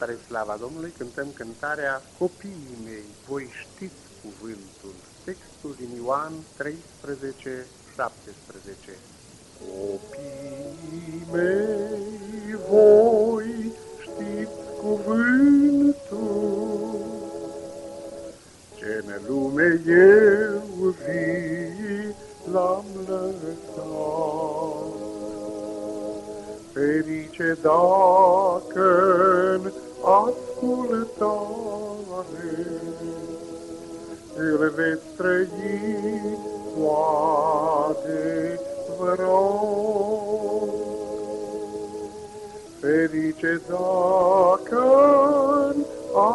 Spre slava Domnului cântăm cântarea Copiii mei, voi știți cuvântul, textul din Ioan 13, 17. Copiii mei, voi știți cuvântul, ce-n lume eu vi l-am lăsat. Ferice dacă-n ascultare îl veți trăi cu adevărat. Ferice dacă-n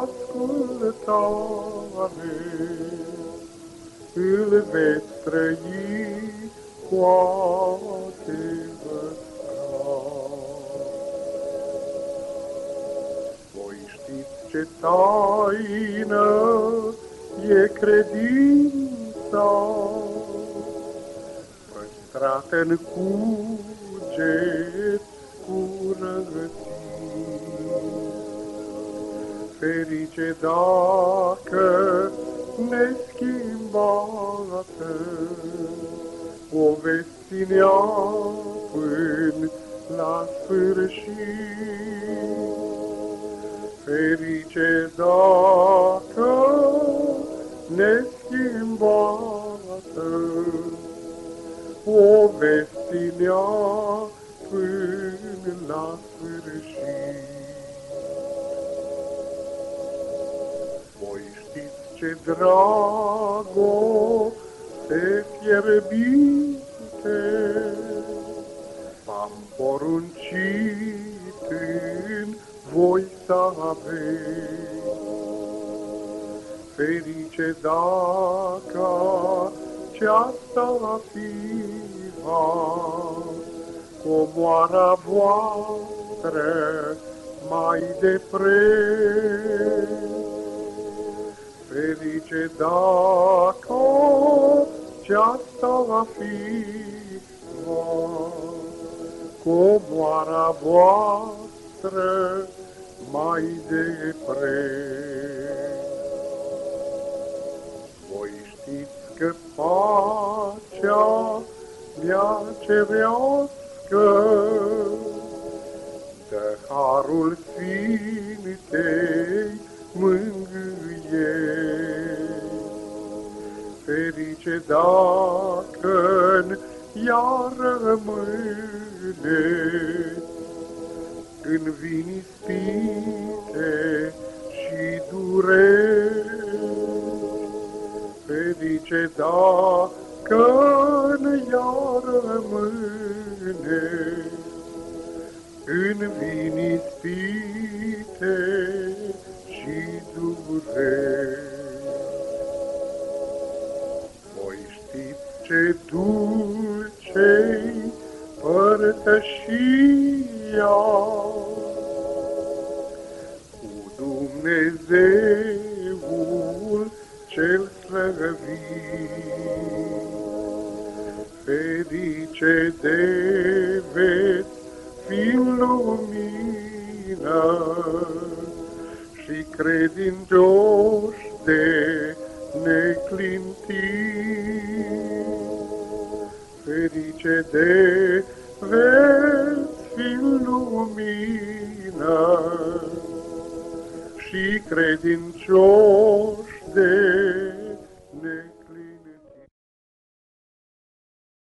ascultare îl veți trăi cu adevărat. Voi știți ce taină e credința, păstrată-n cuget curățit. Ferice dacă neschimbată o veți ținea până la sfârșit. Ferice dacă neschimbată o veți ținea până la sfârșit. Voi știți ce dragoste fierbinte v-am poruncit în voi să aveți. Ferice dacă aceasta fiva comoara voastră mai de preț. Ferice dacă aceasta fiva comoara voastră mai de preț. Voi știți că pacea mea cerească de harul Sfintei mângâieri. Ferice dacă-n ea rămâne în vin ispite și dureri. Ferice dacă-n ea rămâne în vin ispite și dureri. Voi știți ce dulce-i părtășia cu Dumnezeul cel slăvit. Ferice de veți fi în lumină și credincioși de neclintit. Ferice de veți fi în lumină și credincioși de